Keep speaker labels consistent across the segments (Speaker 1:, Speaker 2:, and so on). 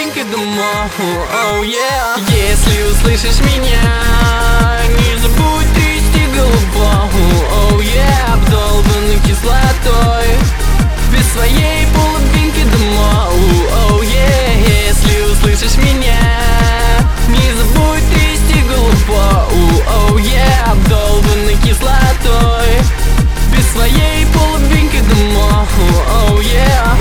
Speaker 1: половинкой дома. Oh, yeah. Если услышишь меня, не забудь трясти голову. Oh, yeah. Обдолбанный кислотой, без своей половинки дома. Oh, yeah. Если услышишь меня, не забудь трясти голову. Oh, yeah. Обдолбанный кислотой, без своей половинки дома. Oh, yeah.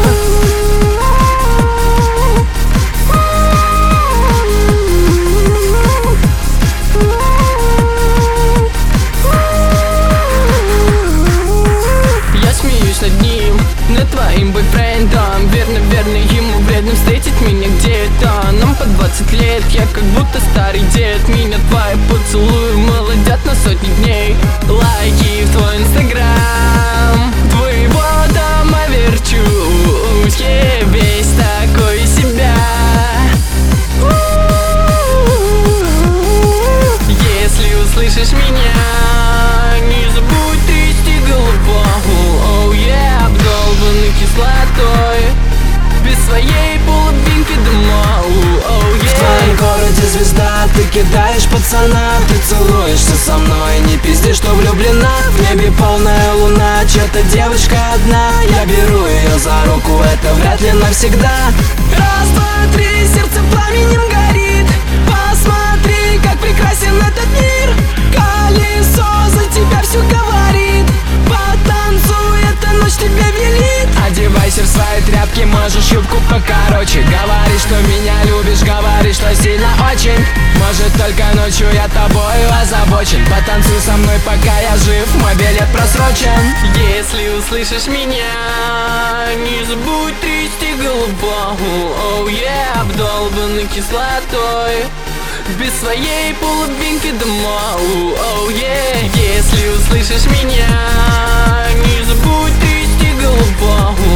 Speaker 1: Я смеюсь над ним, над твоим бойфрендом. Верно, ему вредно встретить меня где-то. Нам по 20 лет, я как будто старый дед. Меня твои поцелуи молодят на сотни дней. Лайки в твой инстаграм, твоего дома верчусь. Я весь такой из себя. Если услышишь меня, не забудь трясти голову. Oh, yeah. Обдолбанный кислотой, без своей половинки дома. Oh, yeah.
Speaker 2: В твоем городе звезда, ты кидаешь пацана. Ты целуешься со мной, не пизди, что влюблена. В небе полная луна, чья-то девочка одна. Я беру ее за руку, это вряд ли навсегда. Раз, два, три, сердце пламенем горит. Посмотри, как прекрасен этот мир. Колесо за тебя все говорит. Потанцуй, эта ночь тебе велит. Одевайся в свои тряпки, можешь юбку покороче. Говори, что меня любишь, говори, что сильно очень. Может, только ночью я тобою озабочен. Потанцуй со мной, пока я жив, мой билет просрочен.
Speaker 1: Если услышишь меня, не забудь трясти голову. Oh, yeah. Обдолбанный кислотой, без своей половинки дома. Oh, yeah. Если услышишь меня, не забудь трясти голову.